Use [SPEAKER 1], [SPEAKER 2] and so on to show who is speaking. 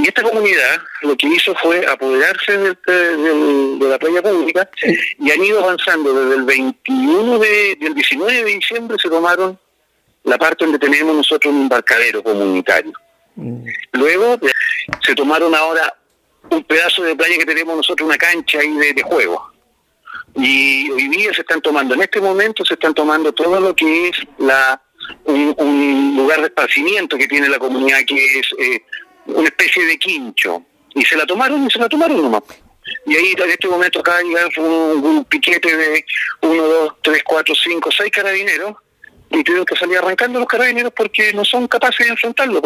[SPEAKER 1] Y esta comunidad lo que hizo fue apoderarse de la playa pública y han ido avanzando desde el 19 de diciembre se tomaron la parte donde tenemos nosotros un embarcadero comunitario. Luego se tomaron ahora un pedazo de playa que tenemos nosotros, una cancha ahí de juego. Y hoy día en este momento se están tomando todo lo que es un lugar de esparcimiento que tiene la comunidad, que es una especie de quincho. Y se la tomaron nomás. Y ahí en este momento acá llega un piquete de 1, 2, 3, 4, 5, 6 carabineros, y tuvieron que salir arrancando los carabineros porque no son capaces de enfrentarlo.